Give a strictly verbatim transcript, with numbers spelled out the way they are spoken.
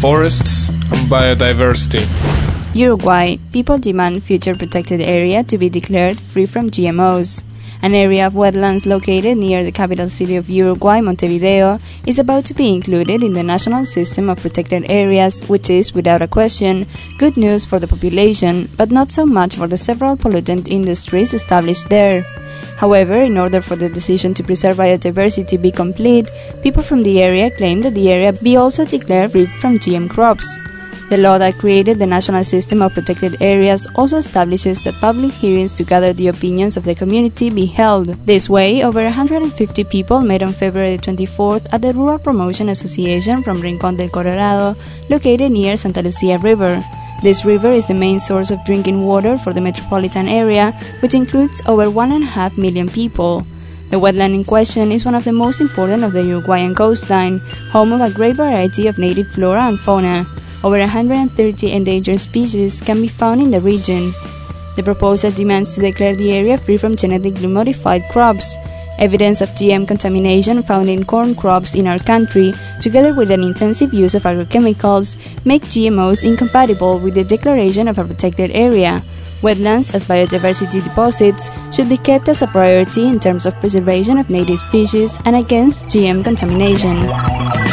forests and biodiversity. Uruguay, people demand future protected area to be declared free from G M Os. An area of wetlands located near the capital city of Uruguay, Montevideo, is about to be included in the national system of protected areas, which is, without a question, good news for the population, but not so much for the several pollutant industries established there. However, in order for the decision to preserve biodiversity be complete, people from the area claim that the area be also declared free from G M crops. The law that created the National System of Protected Areas also establishes that public hearings to gather the opinions of the community be held. This way, over one hundred fifty people met on February twenty-fourth at the Rural Promotion Association from Rincón del Colorado, located near Santa Lucia River. This river is the main source of drinking water for the metropolitan area, which includes over one and a half million people. The wetland in question is one of the most important of the Uruguayan coastline, home of a great variety of native flora and fauna. Over one hundred thirty endangered species can be found in the region. The proposal demands to declare the area free from genetically modified crops. Evidence of G M contamination found in corn crops in our country, together with an intensive use of agrochemicals, make G M Os incompatible with the declaration of a protected area. Wetlands as biodiversity deposits should be kept as a priority in terms of preservation of native species and against G M contamination.